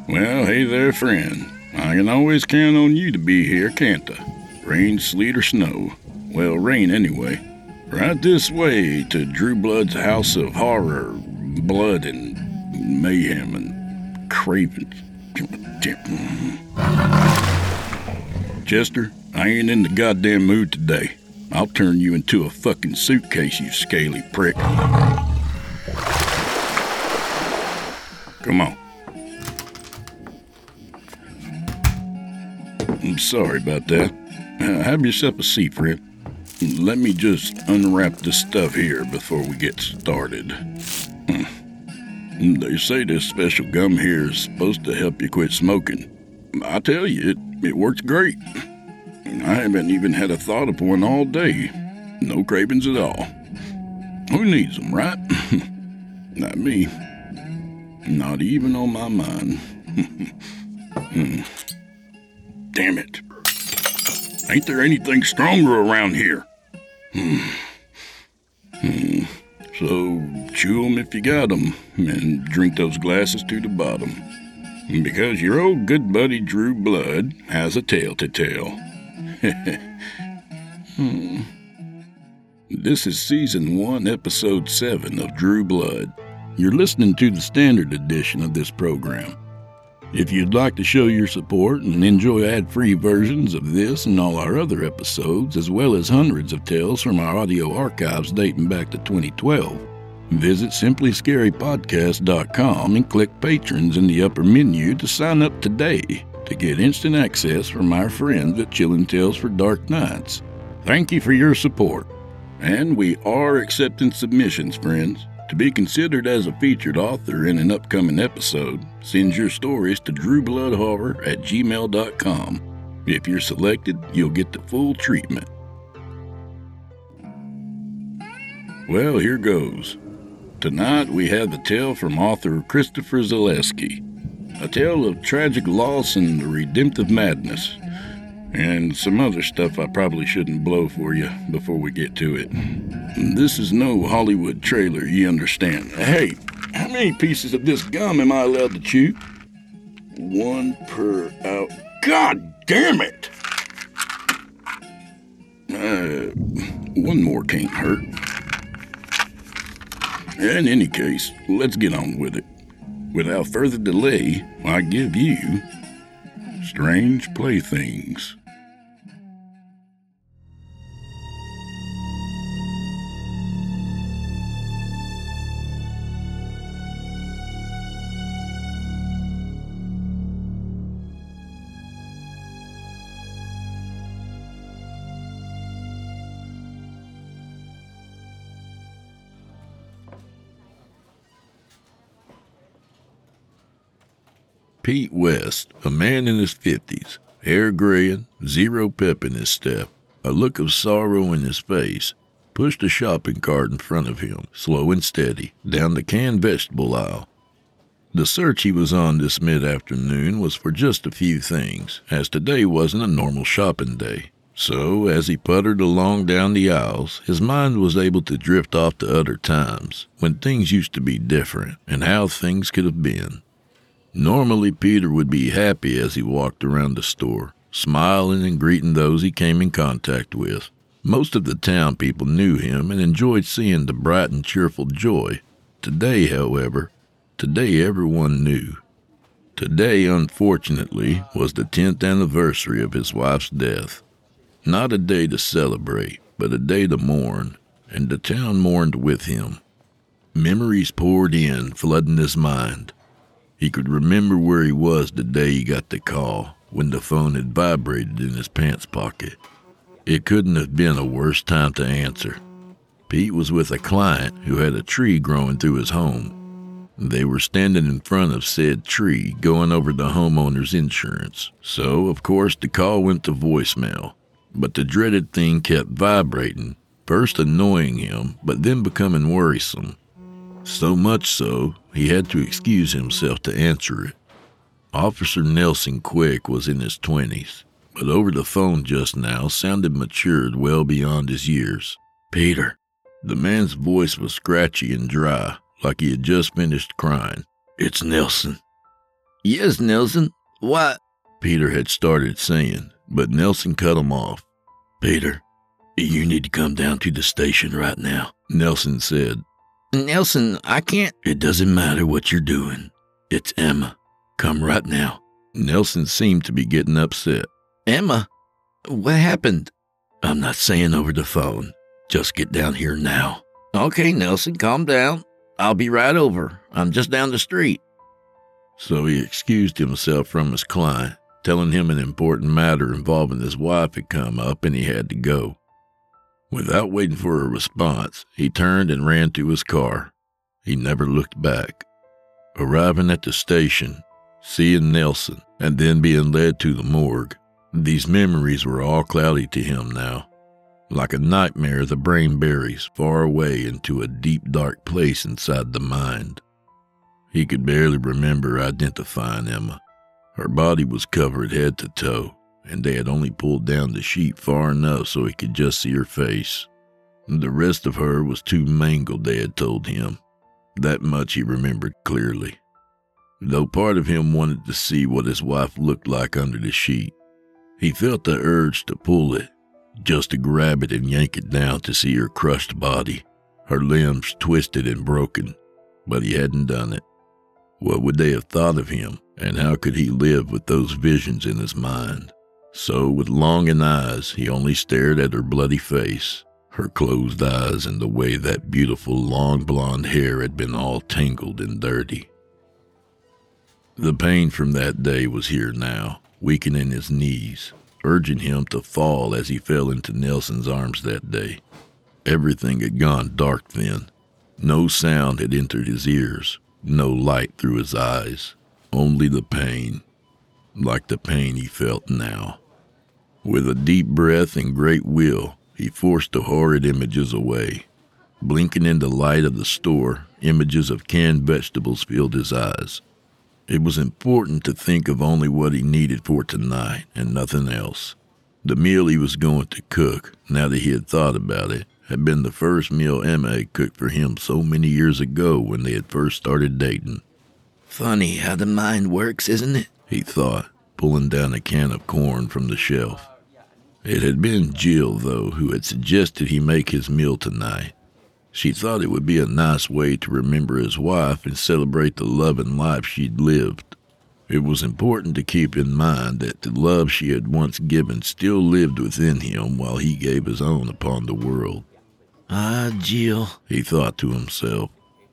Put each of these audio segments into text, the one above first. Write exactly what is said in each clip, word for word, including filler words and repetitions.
Well, hey there, friend. I can always count on you to be here, can't I? Rain, sleet, or snow. Well, rain anyway. Right this way to Drew Blood's house of horror, blood, and mayhem, and craving. Chester, I ain't in the goddamn mood today. I'll turn you into a fucking suitcase, you scaly prick. Come on. I'm sorry about that. Uh, have yourself a seat, friend. Let me just unwrap this stuff here before we get started. They say this special gum here is supposed to help you quit smoking. I tell you, it, it works great. I haven't even had a thought of one all day. No cravings at all. Who needs them, right? Not me. Not even on my mind. hmm. Damn it. Ain't there anything stronger around here? Hmm. Hmm. So, chew 'em if you got 'em, and drink those glasses to the bottom. Because your old good buddy Drew Blood has a tale to tell. hmm. This is Season one, Episode seven of Drew Blood. You're listening to the standard edition of this program. If you'd like to show your support and enjoy ad-free versions of this and all our other episodes, as well as hundreds of tales from our audio archives dating back to twenty twelve, visit simply scary podcast dot com and click Patrons in the upper menu to sign up today to get instant access from our friends at Chillin' Tales for Dark Nights. Thank you for your support. And we are accepting submissions, friends. To be considered as a featured author in an upcoming episode, send your stories to drew blood horror at gmail dot com. If you're selected, you'll get the full treatment. Well, here goes. Tonight we have the tale from author Christopher Zaleski, a tale of tragic loss and redemptive madness, and some other stuff I probably shouldn't blow for you before we get to it. This is no Hollywood trailer, you understand. Hey, how many pieces of this gum am I allowed to chew? One per out. God damn it! Uh, one more can't hurt. In any case, let's get on with it. Without further delay, I give you Strange Playthings. Pete West, a man in his fifties, hair graying, zero pep in his step, a look of sorrow in his face, pushed a shopping cart in front of him, slow and steady, down the canned vegetable aisle. The search he was on this mid-afternoon was for just a few things, as today wasn't a normal shopping day. So, as he puttered along down the aisles, his mind was able to drift off to other times, when things used to be different, and how things could have been. Normally, Peter would be happy as he walked around the store, smiling and greeting those he came in contact with. Most of the town people knew him and enjoyed seeing the bright and cheerful joy. Today, however, today everyone knew. Today, unfortunately, was the tenth anniversary of his wife's death. Not a day to celebrate, but a day to mourn, and the town mourned with him. Memories poured in, flooding his mind. He could remember where he was the day he got the call, when the phone had vibrated in his pants pocket. It couldn't have been a worse time to answer. Pete was with a client who had a tree growing through his home. They were standing in front of said tree, going over the homeowner's insurance. So, of course, the call went to voicemail. But the dreaded thing kept vibrating, first annoying him, but then becoming worrisome. So much so, he had to excuse himself to answer it. Officer Nelson Quick was in his twenties, but over the phone just now sounded matured well beyond his years. "Peter." The man's voice was scratchy and dry, like he had just finished crying. "It's Nelson." Yes, Nelson. Why? Peter had started saying, but Nelson cut him off. Peter, you need to come down to the station right now, Nelson said. Nelson, I can't. It doesn't matter what you're doing. It's Emma. Come right now. Nelson seemed to be getting upset. Emma? What happened? I'm not saying over the phone. Just get down here now. Okay, Nelson, calm down. I'll be right over. I'm just down the street. So he excused himself from his client, telling him an important matter involving his wife had come up and he had to go. Without waiting for a response, he turned and ran to his car. He never looked back. Arriving at the station, seeing Nelson, and then being led to the morgue, these memories were all cloudy to him now. Like a nightmare, the brain buries far away into a deep, dark place inside the mind. He could barely remember identifying Emma. Her body was covered head to toe, and they had only pulled down the sheet far enough so he could just see her face. The rest of her was too mangled, they had told him. That much he remembered clearly. Though part of him wanted to see what his wife looked like under the sheet, he felt the urge to pull it, just to grab it and yank it down to see her crushed body, her limbs twisted and broken, but he hadn't done it. What would they have thought of him, and how could he live with those visions in his mind? So, with longing eyes, he only stared at her bloody face, her closed eyes, and the way that beautiful long blonde hair had been all tangled and dirty. The pain from that day was here now, weakening his knees, urging him to fall as he fell into Nelson's arms that day. Everything had gone dark then. No sound had entered his ears, no light through his eyes, only the pain, like the pain he felt now. With a deep breath and great will, he forced the horrid images away. Blinking in the light of the store, images of canned vegetables filled his eyes. It was important to think of only what he needed for tonight and nothing else. The meal he was going to cook, now that he had thought about it, had been the first meal Emma had cooked for him so many years ago when they had first started dating. Funny how the mind works, isn't it? He thought, pulling down a can of corn from the shelf. It had been Jill, though, who had suggested he make his meal tonight. She thought it would be a nice way to remember his wife and celebrate the love and life she'd lived. It was important to keep in mind that the love she had once given still lived within him while he gave his own upon the world. Ah, Jill, he thought to himself.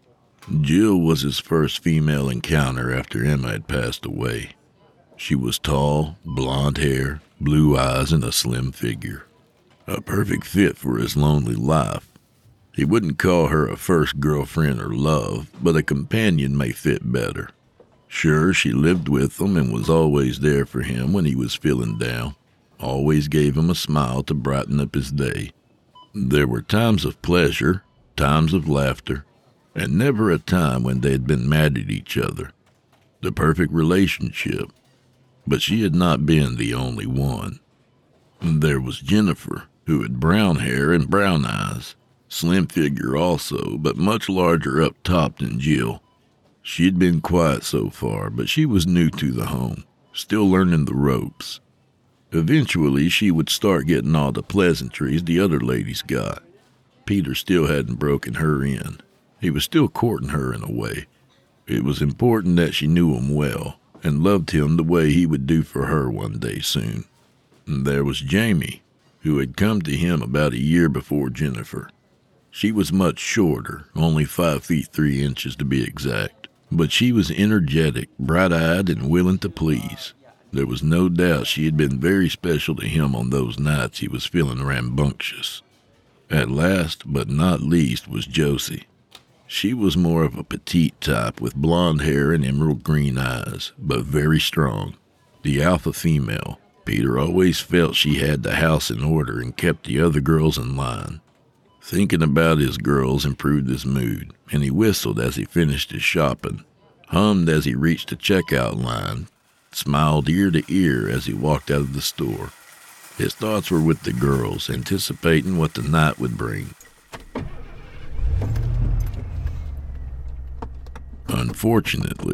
Jill was his first female encounter after Emma had passed away. She was tall, blonde hair, blue eyes, and a slim figure. A perfect fit for his lonely life. He wouldn't call her a first girlfriend or love, but a companion may fit better. Sure, she lived with him and was always there for him when he was feeling down, always gave him a smile to brighten up his day. There were times of pleasure, times of laughter, and never a time when they had been mad at each other. The perfect relationship, but she had not been the only one. There was Jennifer, who had brown hair and brown eyes. Slim figure also, but much larger up top than Jill. She'd been quiet so far, but she was new to the home, still learning the ropes. Eventually, she would start getting all the pleasantries the other ladies got. Peter still hadn't broken her in. He was still courting her in a way. It was important that she knew him well, and loved him the way he would do for her one day soon. And there was Jamie, who had come to him about a year before Jennifer. She was much shorter, only five feet three inches to be exact, but she was energetic, bright-eyed, and willing to please. There was no doubt she had been very special to him on those nights he was feeling rambunctious. At last, but not least, was Josie. She was more of a petite type with blonde hair and emerald green eyes, but very strong. The alpha female, Peter always felt she had the house in order and kept the other girls in line. Thinking about his girls improved his mood, and he whistled as he finished his shopping, hummed as he reached the checkout line, smiled ear to ear as he walked out of the store. His thoughts were with the girls, anticipating what the night would bring. Unfortunately,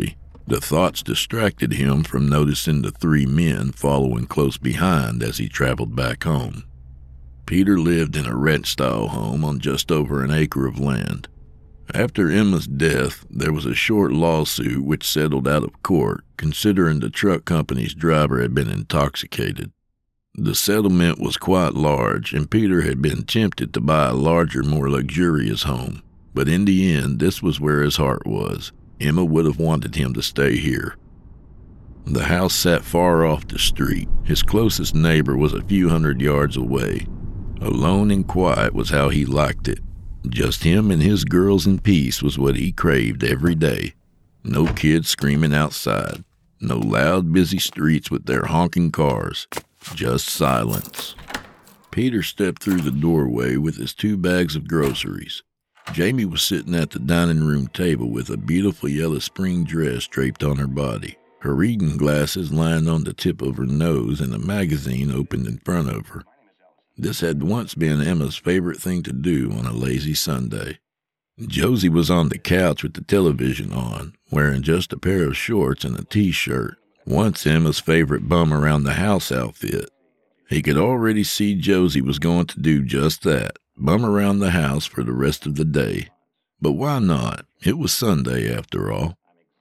The thoughts distracted him from noticing the three men following close behind as he traveled back home. Peter lived in a ranch-style home on just over an acre of land. After Emma's death, there was a short lawsuit which settled out of court, considering the truck company's driver had been intoxicated. The settlement was quite large, and Peter had been tempted to buy a larger, more luxurious home. But in the end, this was where his heart was. Emma would have wanted him to stay here. The house sat far off the street. His closest neighbor was a few hundred yards away. Alone and quiet was how he liked it. Just him and his girls in peace was what he craved every day. No kids screaming outside. No loud, busy streets with their honking cars. Just silence. Peter stepped through the doorway with his two bags of groceries. Jamie was sitting at the dining room table with a beautiful yellow spring dress draped on her body, her reading glasses lying on the tip of her nose and a magazine opened in front of her. This had once been Emma's favorite thing to do on a lazy Sunday. Josie was on the couch with the television on, wearing just a pair of shorts and a t-shirt, once Emma's favorite bum-around-the-house outfit. He could already see Josie was going to do just that, bum around the house for the rest of the day. But why not? It was Sunday after all.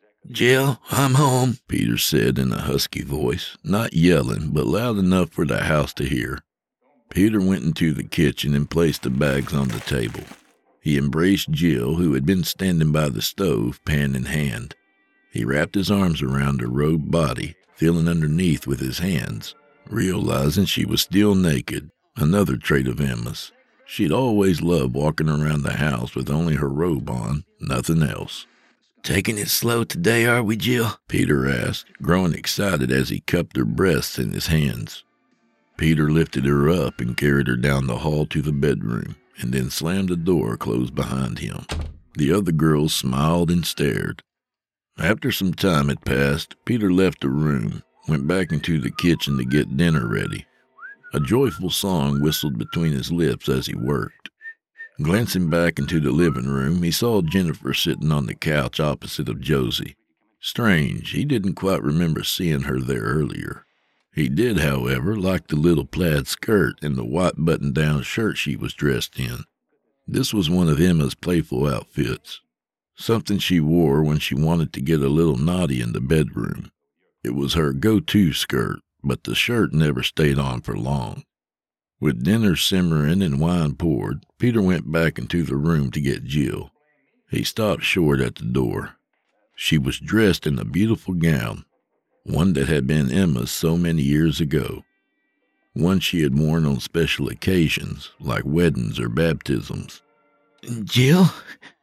"Jill, I'm home," Peter said in a husky voice, not yelling, but loud enough for the house to hear. Peter went into the kitchen and placed the bags on the table. He embraced Jill, who had been standing by the stove, pan in hand. He wrapped his arms around her robed body, feeling underneath with his hands, realizing she was still naked, another trait of Emma's. She'd always loved walking around the house with only her robe on, nothing else. "Taking it slow today, are we, Jill?" Peter asked, growing excited as he cupped her breasts in his hands. Peter lifted her up and carried her down the hall to the bedroom, and then slammed the door closed behind him. The other girls smiled and stared. After some time had passed, Peter left the room, went back into the kitchen to get dinner ready. A joyful song whistled between his lips as he worked. Glancing back into the living room, he saw Jennifer sitting on the couch opposite of Josie. Strange, he didn't quite remember seeing her there earlier. He did, however, like the little plaid skirt and the white button-down shirt she was dressed in. This was one of Emma's playful outfits, something she wore when she wanted to get a little naughty in the bedroom. It was her go-to skirt, but the shirt never stayed on for long. With dinner simmering and wine poured, Peter went back into the room to get Jill. He stopped short at the door. She was dressed in a beautiful gown, one that had been Emma's so many years ago, one she had worn on special occasions, like weddings or baptisms. "Jill?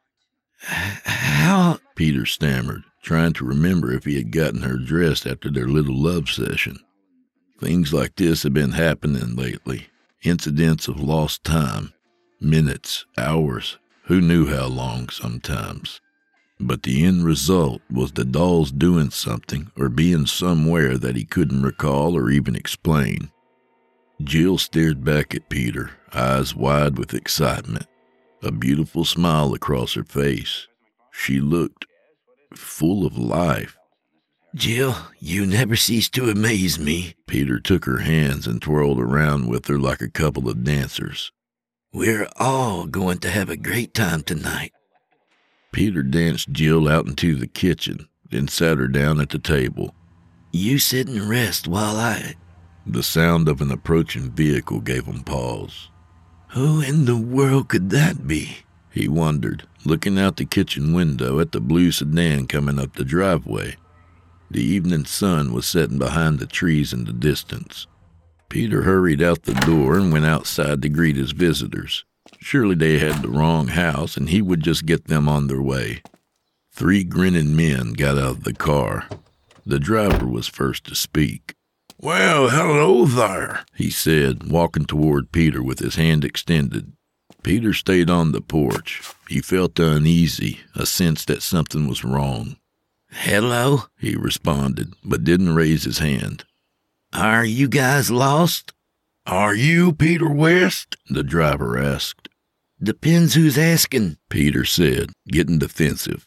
How—" Peter stammered, trying to remember if he had gotten her dressed after their little love session. Things like this had been happening lately, incidents of lost time, minutes, hours, who knew how long sometimes. But the end result was the dolls doing something or being somewhere that he couldn't recall or even explain. Jill stared back at Peter, eyes wide with excitement, a beautiful smile across her face. She looked full of life. "Jill, you never cease to amaze me." Peter took her hands and twirled around with her like a couple of dancers. "We're all going to have a great time tonight." Peter danced Jill out into the kitchen, then sat her down at the table. "You sit and rest while I—" The sound of an approaching vehicle gave him pause. Who in the world could that be? He wondered, looking out the kitchen window at the blue sedan coming up the driveway. The evening sun was setting behind the trees in the distance. Peter hurried out the door and went outside to greet his visitors. Surely they had the wrong house, and he would just get them on their way. Three grinning men got out of the car. The driver was first to speak. "Well, hello there," he said, walking toward Peter with his hand extended. Peter stayed on the porch. He felt uneasy, a sense that something was wrong. "Hello," he responded, but didn't raise his hand. "Are you guys lost?" "Are you Peter West?" the driver asked. "Depends who's asking," Peter said, getting defensive.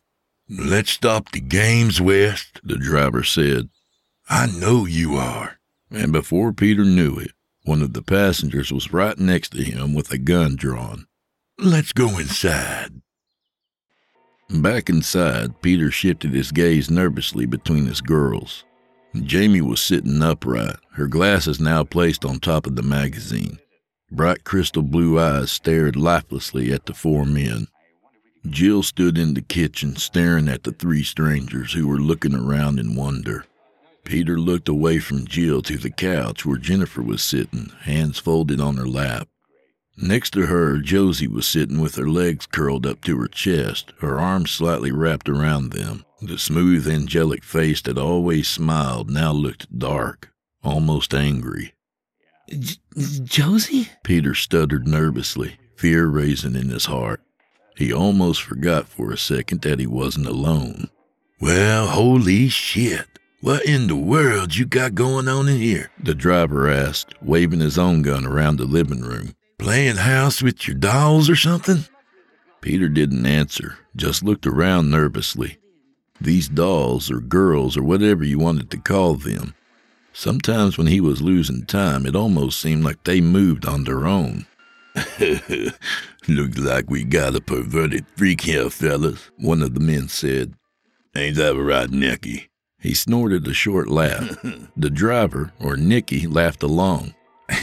"Let's stop the games, West," the driver said. "I know you are." And before Peter knew it, one of the passengers was right next to him with a gun drawn. "Let's go inside." Back inside, Peter shifted his gaze nervously between his girls. Jamie was sitting upright, her glasses now placed on top of the magazine. Bright crystal blue eyes stared lifelessly at the four men. Jill stood in the kitchen staring at the three strangers who were looking around in wonder. Peter looked away from Jill to the couch where Jennifer was sitting, hands folded on her lap. Next to her, Josie was sitting with her legs curled up to her chest, her arms slightly wrapped around them. The smooth, angelic face that always smiled now looked dark, almost angry. J- Josie? Peter stuttered nervously, fear rising in his heart. He almost forgot for a second that he wasn't alone. "Well, holy shit. What in the world you got going on in here?" the driver asked, waving his own gun around the living room. "Playing house with your dolls or something?" Peter didn't answer, just looked around nervously. These dolls, or girls, or whatever you wanted to call them, sometimes when he was losing time, it almost seemed like they moved on their own. "Looks like we got a perverted freak here, fellas," one of the men said. "Ain't that right, Nicky?" He snorted a short laugh. The driver, or Nicky, laughed along.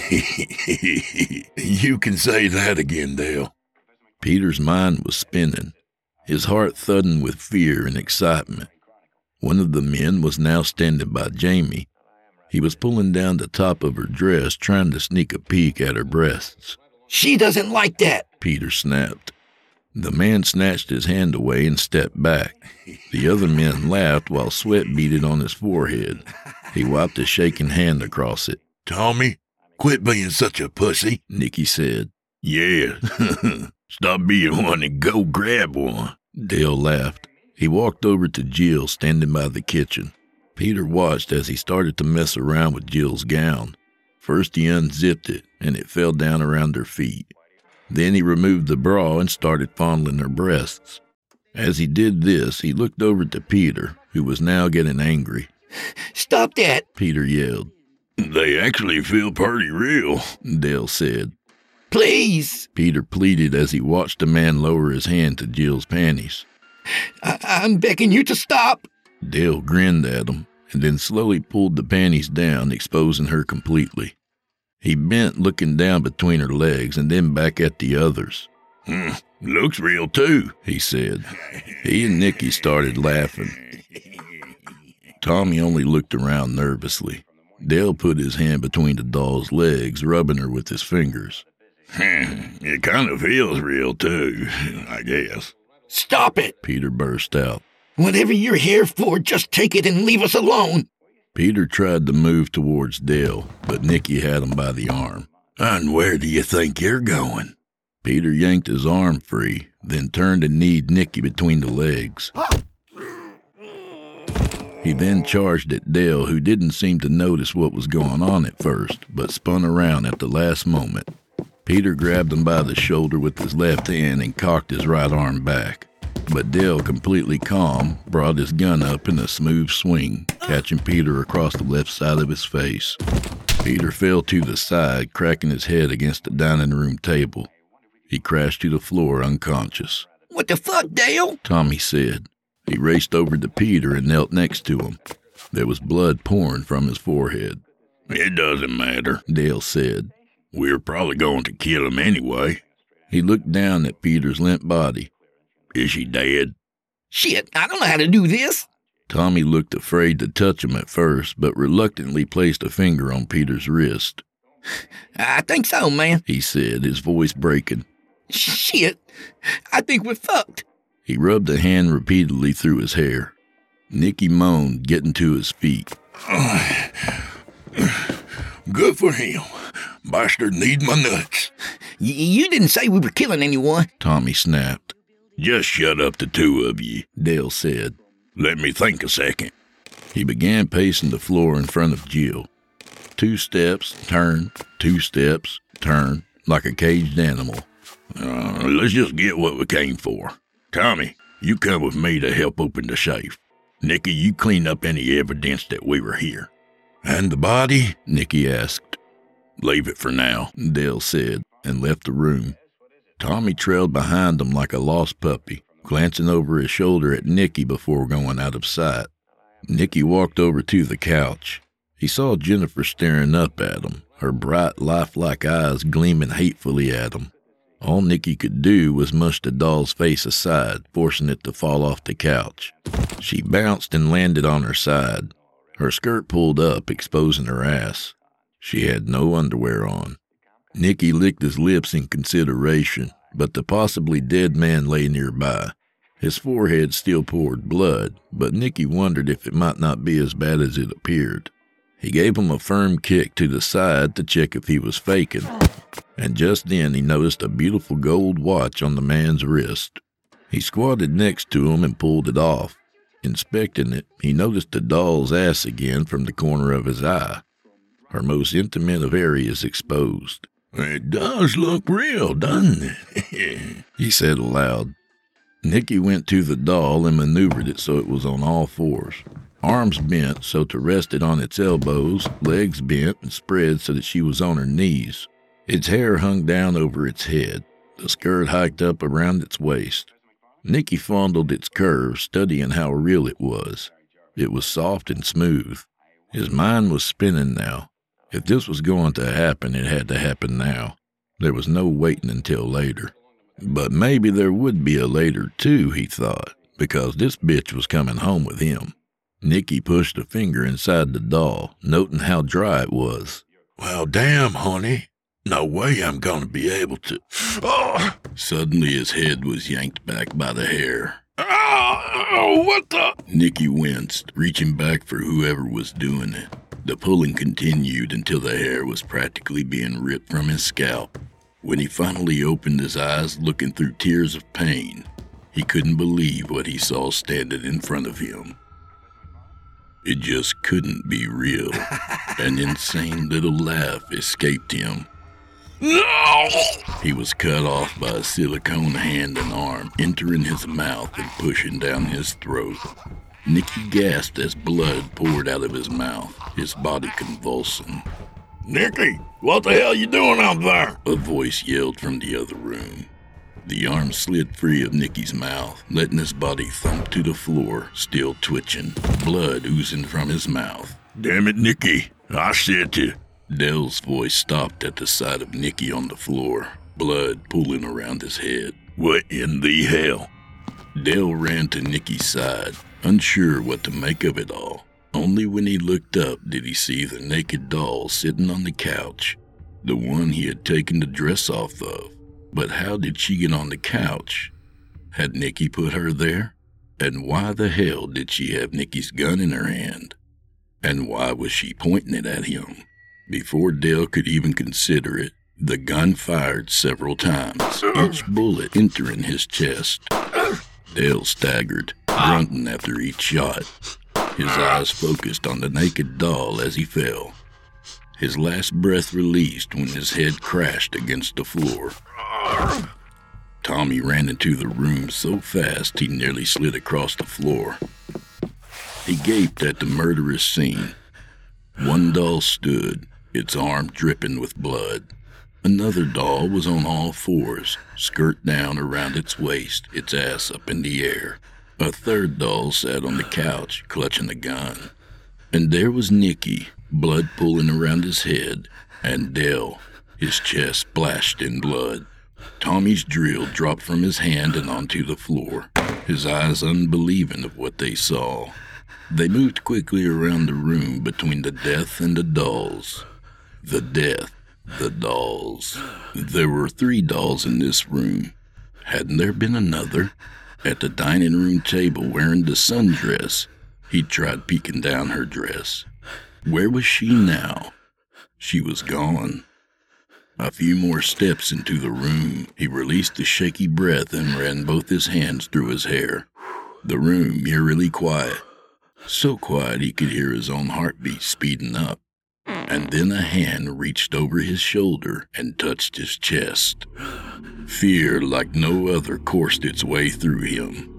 "You can say that again, Dale." Peter's mind was spinning, his heart thudding with fear and excitement. One of the men was now standing by Jamie. He was pulling down the top of her dress, trying to sneak a peek at her breasts. "She doesn't like that," Peter snapped. The man snatched his hand away and stepped back. The other men laughed while sweat beaded on his forehead. He wiped a shaking hand across it. "Tommy, quit being such a pussy," Nicky said. "Yeah, stop being one and go grab one," Dale laughed. He walked over to Jill standing by the kitchen. Peter watched as he started to mess around with Jill's gown. First he unzipped it, and it fell down around her feet. Then he removed the bra and started fondling her breasts. As he did this, he looked over to Peter, who was now getting angry. "Stop that," Peter yelled. "They actually feel pretty real," Dale said. "Please." Peter pleaded as he watched the man lower his hand to Jill's panties. I- I'm begging you to stop." Dale grinned at him, and then slowly pulled the panties down, exposing her completely. He bent, looking down between her legs and then back at the others. Hmm, "Looks real, too," he said. He and Nicky started laughing. Tommy only looked around nervously. Dale put his hand between the doll's legs, rubbing her with his fingers. "It kind of feels real, too, I guess." "Stop it," Peter burst out. "Whatever you're here for, just take it and leave us alone." Peter tried to move towards Dale, but Nicky had him by the arm. "And where do you think you're going?" Peter yanked his arm free, then turned and kneed Nicky between the legs. He then charged at Dale, who didn't seem to notice what was going on at first, but spun around at the last moment. Peter grabbed him by the shoulder with his left hand and cocked his right arm back. But Dale, completely calm, brought his gun up in a smooth swing, catching Peter across the left side of his face. Peter fell to the side, cracking his head against the dining room table. He crashed to the floor unconscious. "What the fuck, Dale?" Tommy said. He raced over to Peter and knelt next to him. There was blood pouring from his forehead. "It doesn't matter," Dale said. "We're probably going to kill him anyway." He looked down at Peter's limp body. "Is she dead?" "Shit, I don't know how to do this." Tommy looked afraid to touch him at first, but reluctantly placed a finger on Peter's wrist. "I think so, man." he said, his voice breaking. "Shit, I think we're fucked." He rubbed a hand repeatedly through his hair. Nicky moaned, getting to his feet. "Good for him. Bastard need my nuts." Y- you didn't say we were killing anyone." Tommy snapped. "Just shut up, the two of you," Dale said. "Let me think a second." He began pacing the floor in front of Jill. Two steps, turn, two steps, turn, like a caged animal. Uh, let's just get what we came for. Tommy, you come with me to help open the safe. Nicky, you clean up any evidence that we were here." "And the body?" Nicky asked. "Leave it for now," Dale said, and left the room. Tommy trailed behind him like a lost puppy, glancing over his shoulder at Nicky before going out of sight. Nicky walked over to the couch. He saw Jennifer staring up at him, her bright, lifelike eyes gleaming hatefully at him. All Nicky could do was mush the doll's face aside, forcing it to fall off the couch. She bounced and landed on her side. Her skirt pulled up, exposing her ass. She had no underwear on. Nicky licked his lips in consideration, but the possibly dead man lay nearby. His forehead still poured blood, but Nicky wondered if it might not be as bad as it appeared. He gave him a firm kick to the side to check if he was faking, and just then he noticed a beautiful gold watch on the man's wrist. He squatted next to him and pulled it off. Inspecting it, he noticed the doll's ass again from the corner of his eye. Her most intimate of areas exposed. "It does look real, doesn't it?" he said aloud. Nicky went to the doll and maneuvered it so it was on all fours. Arms bent so to rest it on its elbows, legs bent and spread so that she was on her knees. Its hair hung down over its head. The skirt hiked up around its waist. Nicky fondled its curves, studying how real it was. It was soft and smooth. His mind was spinning now. If this was going to happen, it had to happen now. There was no waiting until later. But maybe there would be a later too, he thought, because this bitch was coming home with him. Nicky pushed a finger inside the doll, noting how dry it was. "Well, damn, honey. No way I'm going to be able to..." Oh! Suddenly his head was yanked back by the hair. "Oh, what the..." Nicky winced, reaching back for whoever was doing it. The pulling continued until the hair was practically being ripped from his scalp. When he finally opened his eyes, looking through tears of pain, he couldn't believe what he saw standing in front of him. It just couldn't be real. An insane little laugh escaped him. "No!" He was cut off by a silicone hand and arm, entering his mouth and pushing down his throat. Nicky gasped as blood poured out of his mouth, his body convulsing. "Nicky, what the hell you doing out there?" a voice yelled from the other room. The arm slid free of Nicky's mouth, letting his body thump to the floor, still twitching, blood oozing from his mouth. "Damn it, Nicky, I said to..." Dale's voice stopped at the sight of Nicky on the floor, blood pooling around his head. "What in the hell?" Dale ran to Nicky's side, unsure what to make of it all. Only when he looked up did he see the naked doll sitting on the couch, the one he had taken the dress off of. But how did she get on the couch? Had Nicky put her there? And why the hell did she have Nicky's gun in her hand? And why was she pointing it at him? Before Dale could even consider it, the gun fired several times, each bullet entering his chest. Dale staggered, grunting after each shot. His eyes focused on the naked doll as he fell. His last breath released when his head crashed against the floor. Tommy ran into the room so fast he nearly slid across the floor. He gaped at the murderous scene. One doll stood, its arm dripping with blood. Another doll was on all fours, skirt down around its waist, its ass up in the air. A third doll sat on the couch, clutching a gun. And there was Nicky, blood pooling around his head, and Dale, his chest splashed in blood. Tommy's drill dropped from his hand and onto the floor, his eyes unbelieving of what they saw. They moved quickly around the room between the death and the dolls. The death, the dolls. There were three dolls in this room. Hadn't there been another? At the dining room table wearing the sundress, he tried peeking down her dress. Where was she now? She was gone. A few more steps into the room, he released a shaky breath and ran both his hands through his hair. The room eerily quiet. So quiet he could hear his own heartbeat speeding up. And then a hand reached over his shoulder and touched his chest. Fear like no other coursed its way through him.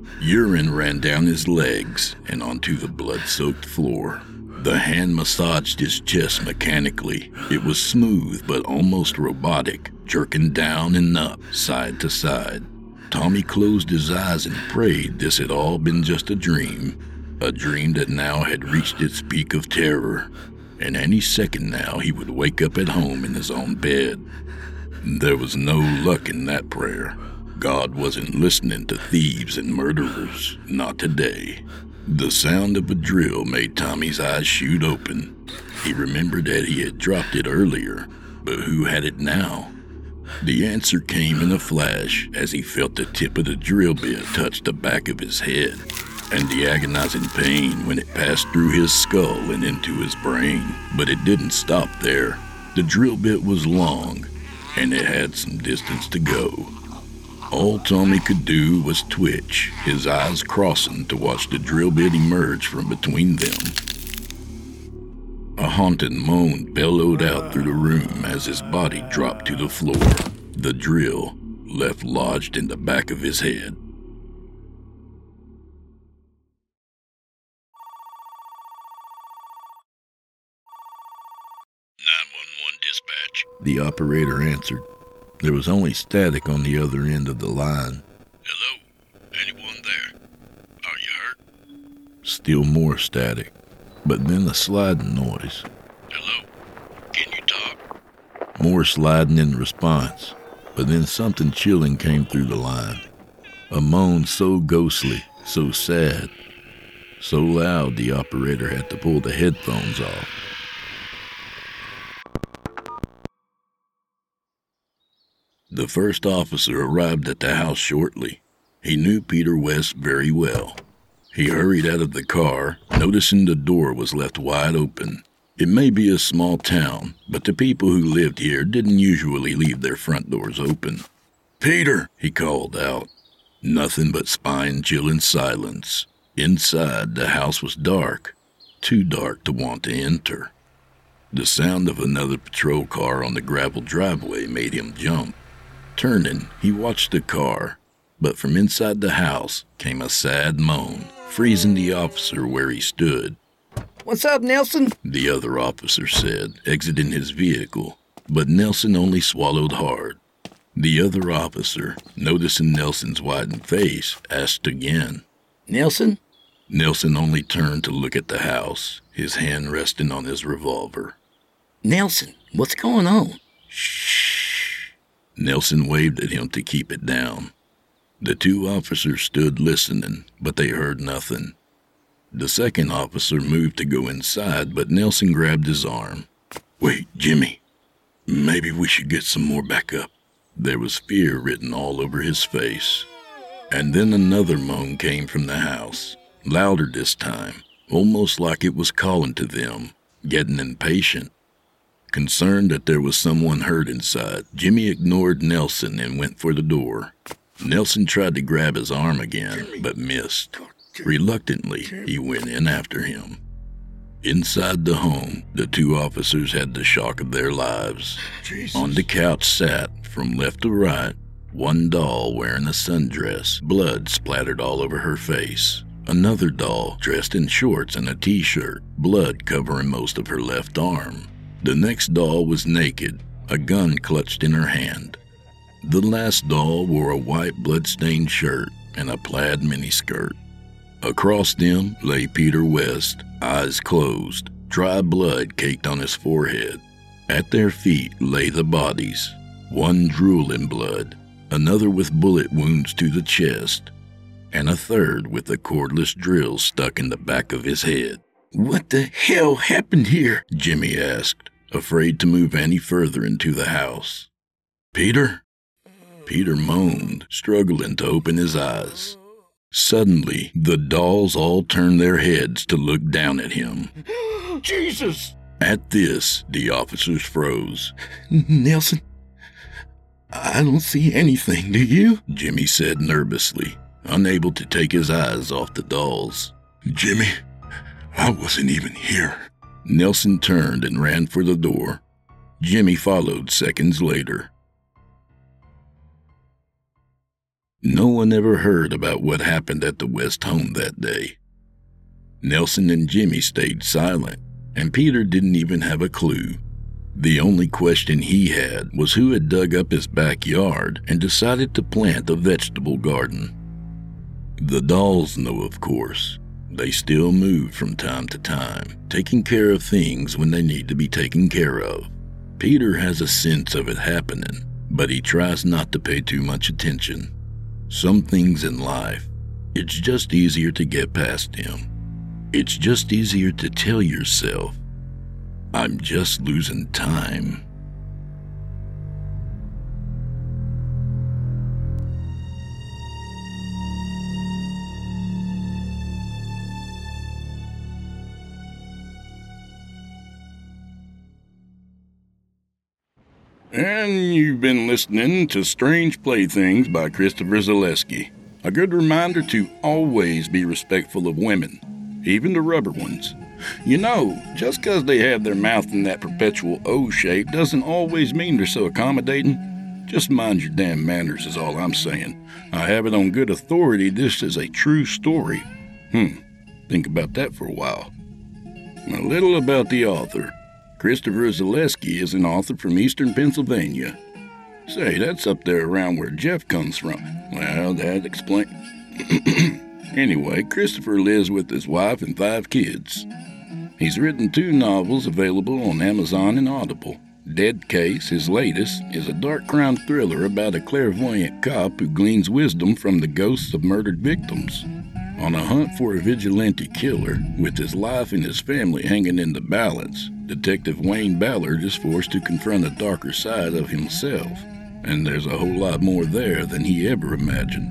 Urine ran down his legs and onto the blood-soaked floor. The hand massaged his chest mechanically. It was smooth but almost robotic, jerking down and up, side to side. Tommy closed his eyes and prayed this had all been just a dream. A dream that now had reached its peak of terror. And any second now he would wake up at home in his own bed. There was no luck in that prayer. God wasn't listening to thieves and murderers, not today. The sound of a drill made Tommy's eyes shoot open. He remembered that he had dropped it earlier, but who had it now? The answer came in a flash as he felt the tip of the drill bit touch the back of his head, and the agonizing pain when it passed through his skull and into his brain. But it didn't stop there. The drill bit was long, and it had some distance to go. All Tommy could do was twitch, his eyes crossing to watch the drill bit emerge from between them. A haunting moan bellowed out through the room as his body dropped to the floor, the drill left lodged in the back of his head. nine one one dispatch. The operator answered. There was only static on the other end of the line. Hello? Anyone there? Are you hurt? Still more static, but then a sliding noise. Hello? Can you talk? More sliding in response, but then something chilling came through the line. A moan so ghostly, so sad, so loud the operator had to pull the headphones off. The first officer arrived at the house shortly. He knew Peter West very well. He hurried out of the car, noticing the door was left wide open. It may be a small town, but the people who lived here didn't usually leave their front doors open. "Peter," he called out. Nothing but spine-chilling silence. Inside, the house was dark, too dark to want to enter. The sound of another patrol car on the gravel driveway made him jump. Turning, he watched the car, but from inside the house came a sad moan, freezing the officer where he stood. "What's up, Nelson?" The other officer said, exiting his vehicle, but Nelson only swallowed hard. The other officer, noticing Nelson's whitened face, asked again. "Nelson?" Nelson only turned to look at the house, his hand resting on his revolver. "Nelson, what's going on?" "Shh." Nelson waved at him to keep it down. The two officers stood listening, but they heard nothing. The second officer moved to go inside, but Nelson grabbed his arm. "Wait, Jimmy. Maybe we should get some more backup." There was fear written all over his face. And then another moan came from the house, louder this time, almost like it was calling to them, getting impatient. Concerned that there was someone hurt inside, Jimmy ignored Nelson and went for the door. Nelson tried to grab his arm again, but missed. Reluctantly, he went in after him. Inside the home, the two officers had the shock of their lives. Jesus. On the couch sat, from left to right, one doll wearing a sundress, blood splattered all over her face. Another doll dressed in shorts and a t-shirt, blood covering most of her left arm. The next doll was naked, a gun clutched in her hand. The last doll wore a white blood-stained shirt and a plaid miniskirt. Across them lay Peter West, eyes closed, dry blood caked on his forehead. At their feet lay the bodies, one drooling blood, another with bullet wounds to the chest, and a third with a cordless drill stuck in the back of his head. What the hell happened here? Jimmy asked, afraid to move any further into the house. "Peter?" Peter moaned, struggling to open his eyes. Suddenly, the dolls all turned their heads to look down at him. Jesus! At this, the officers froze. "Nelson, I don't see anything, do you?" Jimmy said nervously, unable to take his eyes off the dolls. "Jimmy, I wasn't even here." Nelson turned and ran for the door. Jimmy followed seconds later. No one ever heard about what happened at the West home that day. Nelson and Jimmy stayed silent, and Peter didn't even have a clue. The only question he had was who had dug up his backyard and decided to plant a vegetable garden. The dolls know, of course. They still move from time to time, taking care of things when they need to be taken care of. Peter has a sense of it happening, but he tries not to pay too much attention. Some things in life, it's just easier to get past them. It's just easier to tell yourself, I'm just losing time. And you've been listening to Strange Playthings by Christopher Zaleski. A good reminder to always be respectful of women, even the rubber ones. You know, just because they have their mouth in that perpetual O shape doesn't always mean they're so accommodating. Just mind your damn manners is all I'm saying. I have it on good authority this is a true story. Hmm, think about that for a while. A little about the author. Christopher Zaleski is an author from eastern Pennsylvania. Say, that's up there around where Jeff comes from. Well, that explains... Anyway, Christopher lives with his wife and five kids. He's written two novels available on Amazon and Audible. Dead Case, his latest, is a dark crime thriller about a clairvoyant cop who gleans wisdom from the ghosts of murdered victims. On a hunt for a vigilante killer, with his life and his family hanging in the balance, Detective Wayne Ballard is forced to confront a darker side of himself. And there's a whole lot more there than he ever imagined.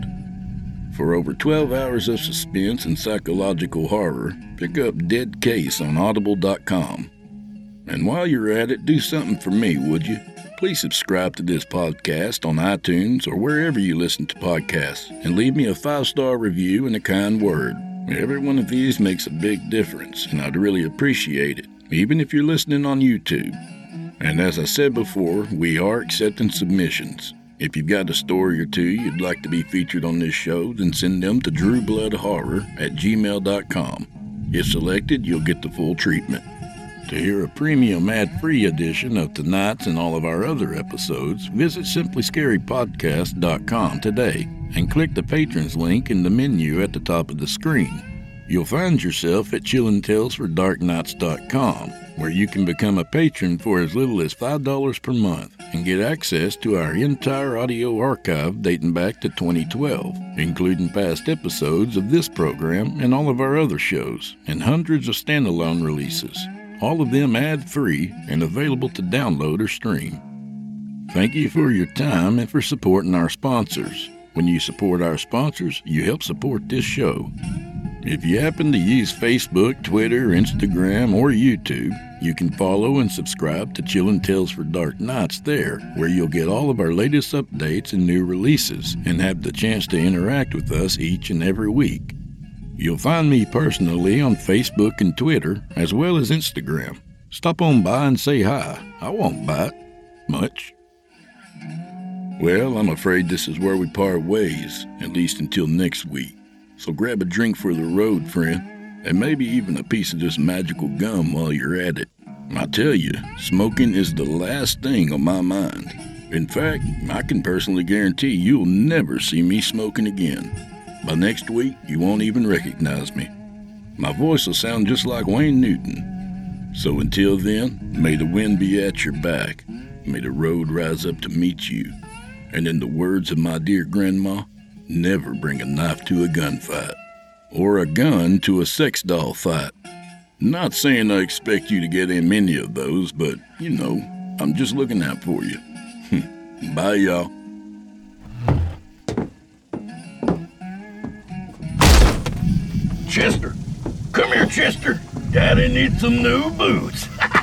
For over twelve hours of suspense and psychological horror, pick up Dead Case on audible dot com. And while you're at it, do something for me, would you? Please subscribe to this podcast on iTunes or wherever you listen to podcasts, and leave me a five-star review and a kind word. Every one of these makes a big difference, and I'd really appreciate it, even if you're listening on YouTube. And as I said before, we are accepting submissions. If you've got a story or two you'd like to be featured on this show, then send them to drew blood horror at gmail dot com. If selected, you'll get the full treatment. To hear a premium ad-free edition of tonight's and all of our other episodes, visit simply scary podcast dot com today and click the patrons link in the menu at the top of the screen. You'll find yourself at chillin' tales for dark nights dot com, where you can become a patron for as little as five dollars per month and get access to our entire audio archive dating back to twenty twelve, including past episodes of this program and all of our other shows, and hundreds of standalone releases, all of them ad-free and available to download or stream. Thank you for your time and for supporting our sponsors. When you support our sponsors, you help support this show. If you happen to use Facebook, Twitter, Instagram, or YouTube, you can follow and subscribe to Chillin' Tales for Dark Nights there, where you'll get all of our latest updates and new releases, and have the chance to interact with us each and every week. You'll find me personally on Facebook and Twitter, as well as Instagram. Stop on by and say hi. I won't bite much. Well, I'm afraid this is where we part ways, at least until next week. So grab a drink for the road, friend, and maybe even a piece of this magical gum while you're at it. I tell you, smoking is the last thing on my mind. In fact, I can personally guarantee you'll never see me smoking again. By next week, you won't even recognize me. My voice will sound just like Wayne Newton. So until then, may the wind be at your back. May the road rise up to meet you. And in the words of my dear grandma, never bring a knife to a gunfight, or a gun to a sex doll fight. Not saying I expect you to get in many of those, but, you know, I'm just looking out for you. Bye, y'all. Chester, come here, Chester. Daddy needs some new boots.